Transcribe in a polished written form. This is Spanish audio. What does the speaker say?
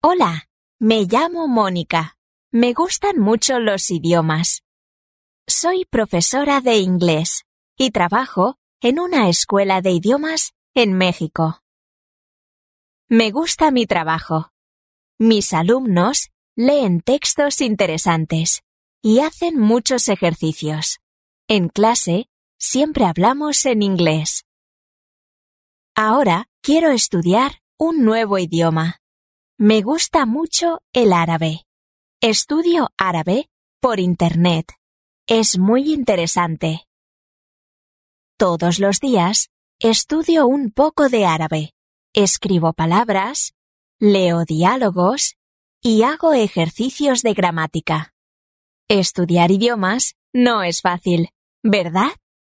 Hola, me llamo Mónica. Me gustan mucho los idiomas. Soy profesora de inglés y trabajo en una escuela de idiomas en México. Me gusta mi trabajo. Mis alumnos leen textos interesantes y hacen muchos ejercicios. En clase siempre hablamos en inglés. Ahora quiero estudiar un nuevo idioma. Me gusta mucho el árabe. Estudio árabe por Internet. Es muy interesante. Todos los días estudio un poco de árabe. Escribo palabras, leo diálogos y hago ejercicios de gramática. Estudiar idiomas no es fácil, ¿verdad?